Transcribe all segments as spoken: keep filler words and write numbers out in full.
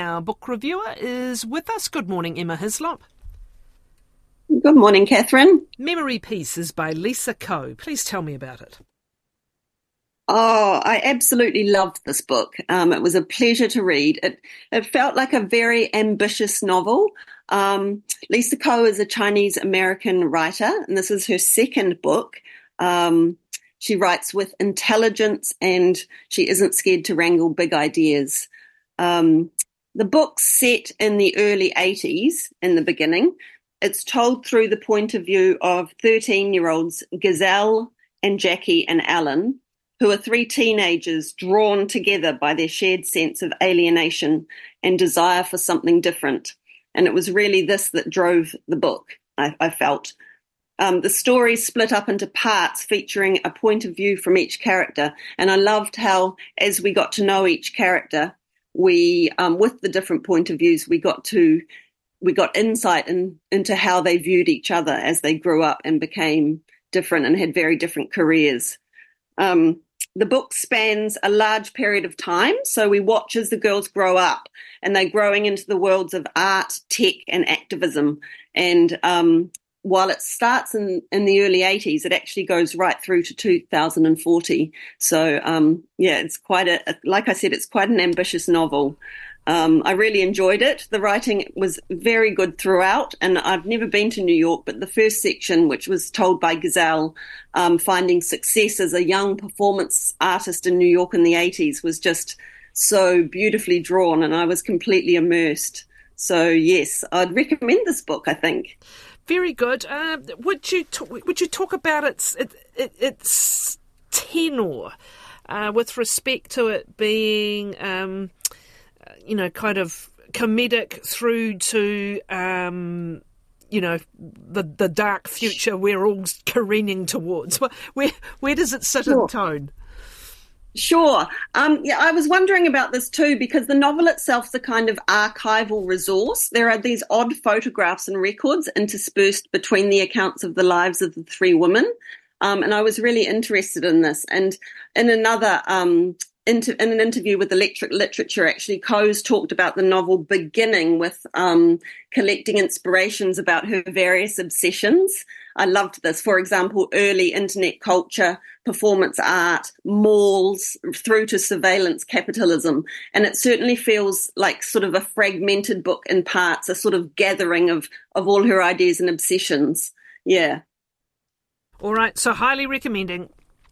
our book reviewer, is with us. Good morning, Emma Hislop. Good morning, Catherine. Memory Peace is by Lisa Ko. Please tell me about it. Oh, I absolutely loved this book. Um, it was a pleasure to read. It it felt like a very ambitious novel. Um, Lisa Ko is a Chinese-American writer, and this is her second book. Um, she writes with intelligence, and she isn't scared to wrangle big ideas. Um, the book's set in the early eighties in the beginning. It's told through the point of view of thirteen-year-olds Gazelle and Jackie and Alan, who are three teenagers drawn together by their shared sense of alienation and desire for something different. And it was really this that drove the book, I, I felt. Um, the story split up into parts featuring a point of view from each character. And I loved how, as we got to know each character, we, um, with the different point of views, we got to, we got insight in, into how they viewed each other as they grew up and became different and had very different careers. Um, The book spans a large period of time, so we watch as the girls grow up, and they're growing into the worlds of art, tech, and activism. And um, while it starts in, in the early eighties, it actually goes right through to two thousand forty. So, um, yeah, it's quite a, like I said, it's quite an ambitious novel. Um, I really enjoyed it. The writing was very good throughout, and I've never been to New York, but the first section, which was told by Gazelle, um, finding success as a young performance artist in New York in the eighties, was just so beautifully drawn, and I was completely immersed. So, yes, I'd recommend this book, I think. Very good. Uh, would you t- would you talk about its it, it, its tenor uh, with respect to it being Um you know, kind of comedic through to, um, you know, the the dark future we're all careening towards? Where where does it sit Sure. in tone? Sure. Um, yeah, I was wondering about this too, because the novel itself is a kind of archival resource. There are these odd photographs and records interspersed between the accounts of the lives of the three women. Um, and I was really interested in this. And in another um Inter- in an interview with Electric Literature, actually, Coase talked about the novel beginning with um, collecting inspirations about her various obsessions. I loved this. For example, early internet culture, performance art, malls, through to surveillance capitalism. And it certainly feels like sort of a fragmented book in parts, a sort of gathering of, of all her ideas and obsessions. Yeah. All right, so highly recommending.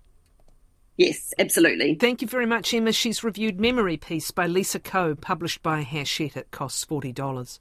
Yes, absolutely. Thank you very much, Emma. She's reviewed Memory Peace by Lisa Ko, published by Hachette. It costs forty dollars.